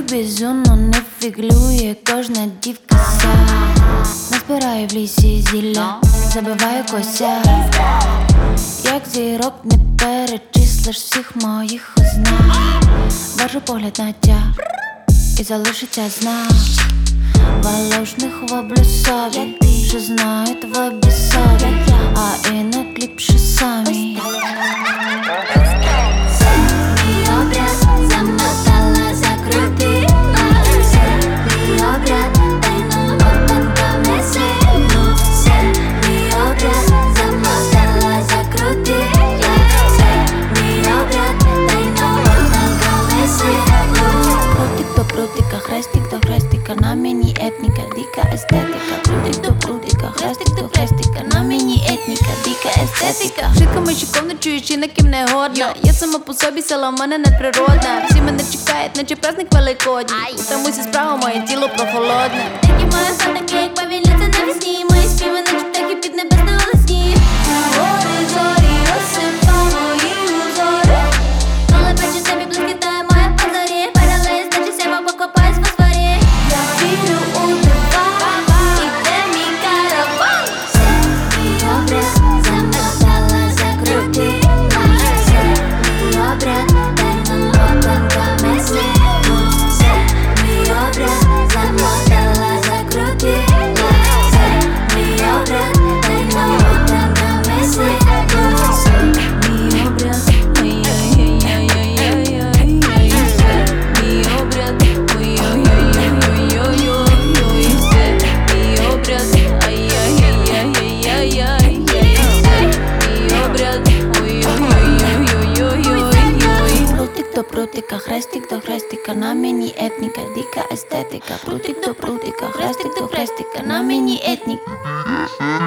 безумно не фіглює кожна дівка сам. Назбираю в лісі зілля, забиваю косяк. Як зірок не перечислиш всіх моїх ознак. Бажу погляд на тяг і залишиться знак. Волошних воблю собі, що знають в обісові, а інок ліпше самі. Мій обряд замотала, закрутила. Мій обряд тайну опанками сину. Мій обряд замотала, закрутила. Мій обряд тайну опанками сину. Прутик до прутика, хрестик до хрестика, на мені етніка, дика естетика. Прутик до прутика, хрестик до хрестика, на мені етніка, дика естетика. Швидко мечиком не чуєш і на ким не годна. Я сама по собі, сила в мене надприродна. Всі мене чекають, наче праздник великодній. Утамуйся справа, моє тіло прохолодне. Такі моя хата, як повільниця навесні. Мої співи, наче птахи під небесне голосні. Гори, зорі, розсипа мої узори. Коли бачу собі блискітає моя позорі. Перелиз, наче сява, покопаюсь в фосфорі. Я вірю у дива, іде мій караван. Мій обряд замотала, закрутила. Мій обряд тайну опанками сину. Мій обряд замотала, закрутила. Мій обряд тайну опанками сину. Мій обряд, ой-ой-ой-ой-ой-ой-ой. Мій обряд, ой-ой-ой-ой-ой-ой-ой. Мій обряд, ай-яй-яй-яй-яй-яй-яй. Мій обряд, ой-ой-ой-ой-ой-ой-ой. Прутик до прутика, хрестик до хрестика, на мені етніка, дика естетика. Прутик до прутика, хрестик до хрестика, на мені етніка.